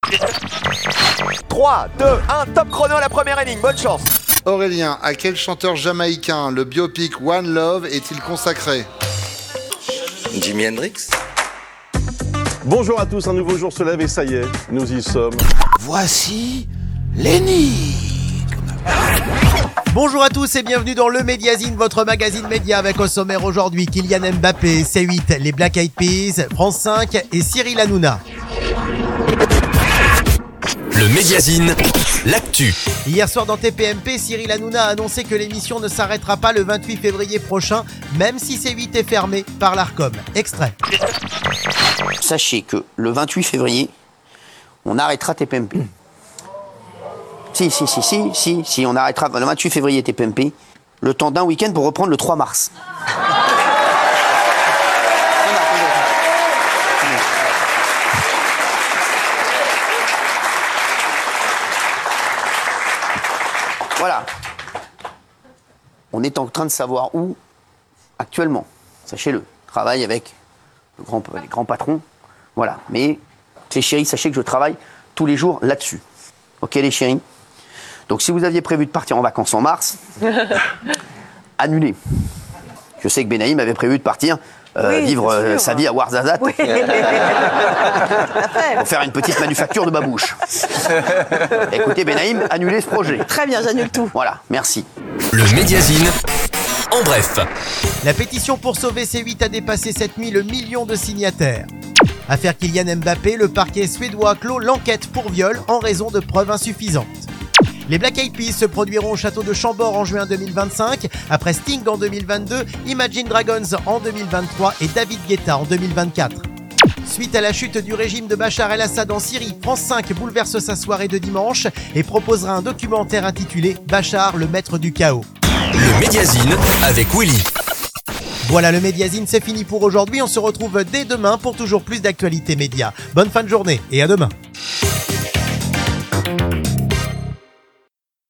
3, 2, 1, top chrono à la première énigme, bonne chance. Aurélien, à quel chanteur jamaïcain le biopic One Love est-il consacré? Jimi Hendrix. Bonjour à tous, un nouveau jour se lève et ça y est, nous y sommes. Voici l'énigme. Bonjour à tous et bienvenue dans le Mediazine, votre magazine média avec au sommaire aujourd'hui Kylian Mbappé, C8, les Black Eyed Peas, France 5 et Cyril Hanouna. Le Mediazine, l'actu. Hier soir dans TPMP, Cyril Hanouna a annoncé que l'émission ne s'arrêtera pas le 28 février prochain, même si C8 est fermé par l'Arcom. Extrait. Sachez que le 28 février, on arrêtera TPMP. Si, on arrêtera le 28 février TPMP, le temps d'un week-end pour reprendre le 3 mars. Voilà. On est en train de savoir où, actuellement, sachez-le, travaille avec les grands patrons, voilà. Mais, les chéris, sachez que je travaille tous les jours là-dessus. Ok, les chéris? Donc, si vous aviez prévu de partir en vacances en mars, annulez. Je sais que Benaïm avait prévu de partir vivre sa vie à Ouarzazate pour faire une petite manufacture de babouche. Écoutez, Benaïm, annulez ce projet. Très bien, j'annule tout. Voilà, merci. Le Mediazine, en bref. La pétition pour sauver C8 a dépassé cette nuit le million de signataires. Affaire Kylian Mbappé, le parquet suédois clôt l'enquête pour viol en raison de preuves insuffisantes. Les Black Eyed Peas se produiront au château de Chambord en juin 2025, après Sting en 2022, Imagine Dragons en 2023 et David Guetta en 2024. Suite à la chute du régime de Bachar el-Assad en Syrie, France 5 bouleverse sa soirée de dimanche et proposera un documentaire intitulé « Bachar, le maître du chaos ». Le Mediazine avec Willy. Voilà, le Mediazine, c'est fini pour aujourd'hui. On se retrouve dès demain pour toujours plus d'actualités médias. Bonne fin de journée et à demain.